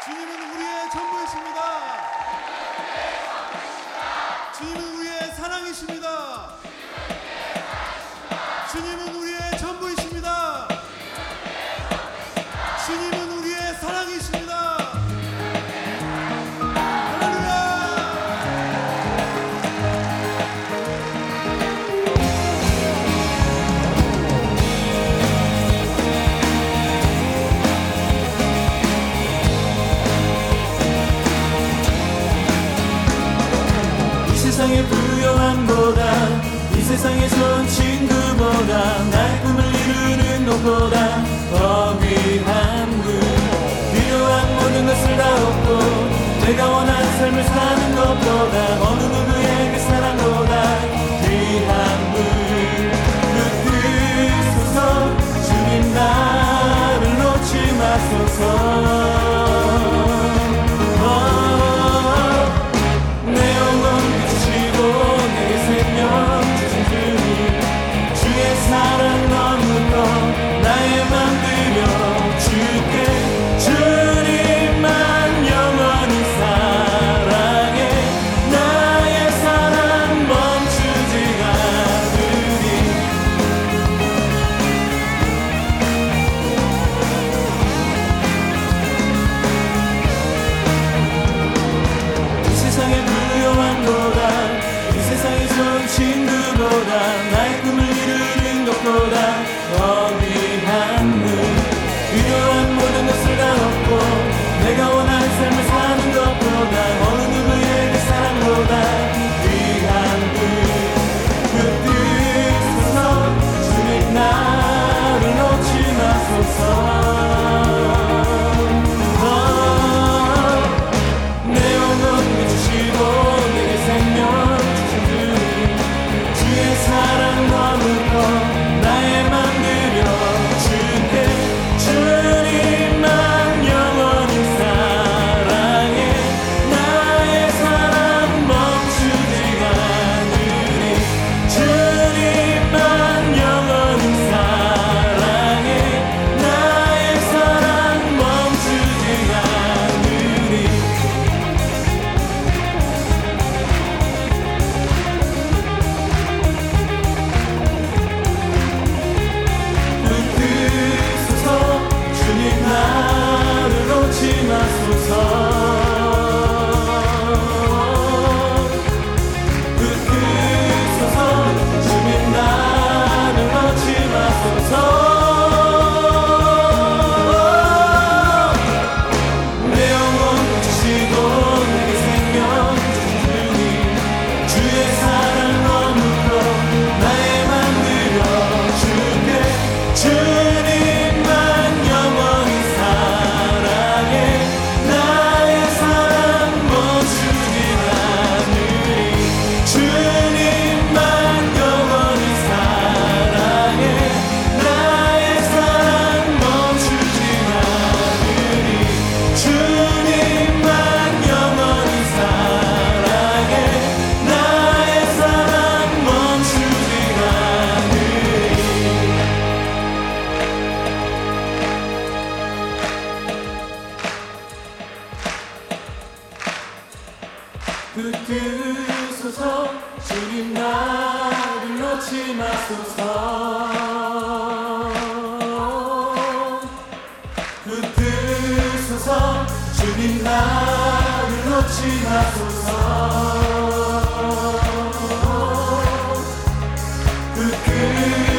주님은 우리의 전부이십니다. 주님은 우리의 사랑이십니다. 주님은 우리의 전부이십니다. 주님은 우리의 사랑이십니다. 세상의 부요함보다 이 세상의 좋은 친구보다 나의 꿈을 이루는 것보다 더 귀한 분 필요한 모든 것을 다 얻고 내가 원하는 삶을 사는 것보다 어느 누구의 그 사랑보다 귀한 분 붙드소서 주님 나를 놓지 마소서 사랑 너무도 나의 맘 들여 주께 주님만 영원히 사랑해 나의 사랑 멈추지 않으리 이 세상의 부요함보다 이 세상의 좋은 친구보다 나의 꿈을 이루는 것보다 더 귀한 분 필요한 모든 것을 다 얻고 내가 원하는 삶을 사는 것보다 어느 누구의 그 사랑보다 귀한 분 붙드소서 주님 나를 놓지 마소서 내 영혼 주시고 내게 생명 주신 주님 주의 사랑 너무도 나의 맘 들여 주께 주님만 영원히 사랑해 나의 사랑 멈추지 않으리 주님만 영원히 사랑해 나의 사랑 멈추지 않으리 붙드소서 주님 나를 놓지 마소서 붙드소서 주님 나를 놓지 마소서 내 영혼 주시고 내게 생명 주신 주님 주의 사랑 너무도 나의 맘 들여 주께 주님만 영원히 사랑해 나의 사랑 멈추지 않으리 주님만 영원히 사랑해 나의 사랑 멈추지 않으리 주님만 영원히 사랑해 나의 사랑 멈추지 않으리 붙드소서 주님 나를 놓지 마소서 붙드소서 주님 나를 놓지 마소서